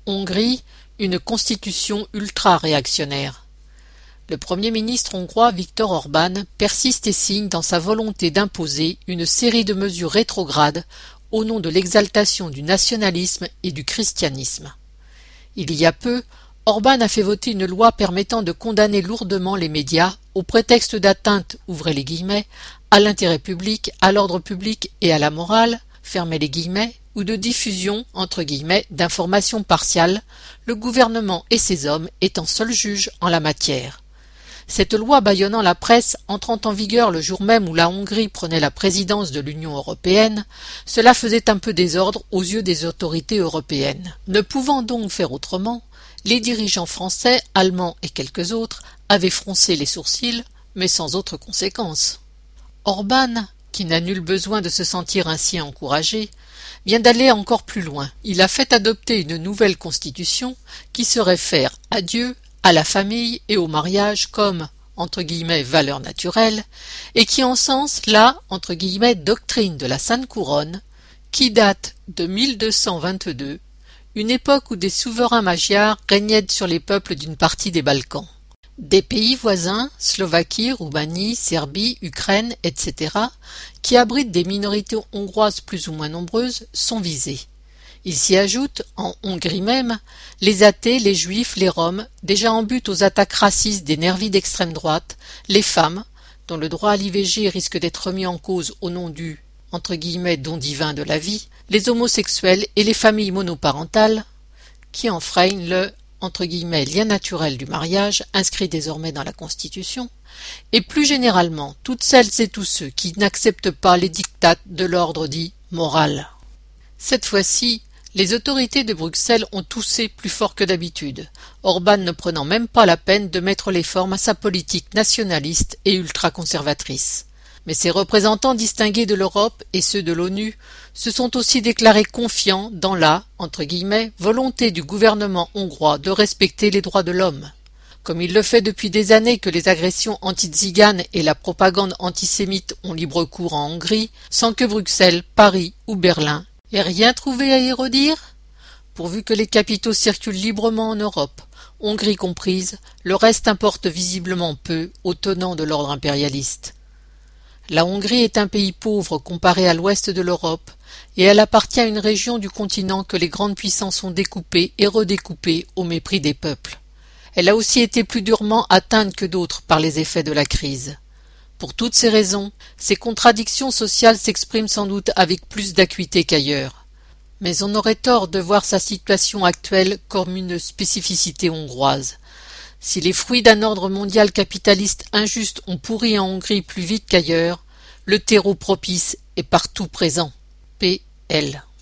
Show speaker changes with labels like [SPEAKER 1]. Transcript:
[SPEAKER 1] Hongrie, une constitution ultra-réactionnaire. Le Premier ministre hongrois Viktor Orbán persiste et signe dans sa volonté d'imposer une série de mesures rétrogrades au nom de l'exaltation du nationalisme et du christianisme. Il y a peu, Orbán a fait voter une loi permettant de condamner lourdement les médias au prétexte d'atteinte, ouvrez les guillemets, à l'intérêt public, à l'ordre public et à la morale, fermez les guillemets, ou de diffusion, entre guillemets, d'informations partiales, le gouvernement et ses hommes étant seuls juges en la matière. Cette loi bâillonnant la presse, entrant en vigueur le jour même où la Hongrie prenait la présidence de l'Union européenne, cela faisait un peu désordre aux yeux des autorités européennes. Ne pouvant donc faire autrement, les dirigeants français, allemands et quelques autres avaient froncé les sourcils, mais sans autre conséquence. Orbán, qui n'a nul besoin de se sentir ainsi encouragé, vient d'aller encore plus loin. Il a fait adopter une nouvelle constitution qui se réfère à Dieu, à la famille et au mariage comme, entre guillemets, valeur naturelle, et qui encense la, entre guillemets, doctrine de la Sainte Couronne, qui date de 1222, une époque où des souverains magyars régnaient sur les peuples d'une partie des Balkans. Des pays voisins, Slovaquie, Roumanie, Serbie, Ukraine, etc., qui abritent des minorités hongroises plus ou moins nombreuses, sont visés. Il s'y ajoute, en Hongrie même, les athées, les juifs, les roms, déjà en butte aux attaques racistes des nervis d'extrême droite, les femmes, dont le droit à l'IVG risque d'être remis en cause au nom du, entre guillemets, don divin de la vie, les homosexuels et les familles monoparentales, qui enfreignent le, entre guillemets, lien naturel du mariage, inscrit désormais dans la Constitution, et plus généralement toutes celles et tous ceux qui n'acceptent pas les dictats de l'ordre dit moral. Cette fois-ci, les autorités de Bruxelles ont toussé plus fort que d'habitude, Orbán ne prenant même pas la peine de mettre les formes à sa politique nationaliste et ultra-conservatrice. Mais ses représentants distingués de l'Europe et ceux de l'ONU se sont aussi déclarés confiants dans la, entre guillemets, volonté du gouvernement hongrois de respecter les droits de l'homme. Comme il le fait depuis des années que les agressions anti-tziganes et la propagande antisémite ont libre cours en Hongrie, sans que Bruxelles, Paris ou Berlin aient rien trouvé à y redire? Pourvu que les capitaux circulent librement en Europe, Hongrie comprise, le reste importe visiblement peu aux tenants de l'ordre impérialiste. La Hongrie est un pays pauvre comparé à l'ouest de l'Europe, et elle appartient à une région du continent que les grandes puissances ont découpée et redécoupée au mépris des peuples. Elle a aussi été plus durement atteinte que d'autres par les effets de la crise. Pour toutes ces raisons, ces contradictions sociales s'expriment sans doute avec plus d'acuité qu'ailleurs. Mais on aurait tort de voir sa situation actuelle comme une spécificité hongroise. Si les fruits d'un ordre mondial capitaliste injuste ont pourri en Hongrie plus vite qu'ailleurs, le terreau propice est partout présent. P.L.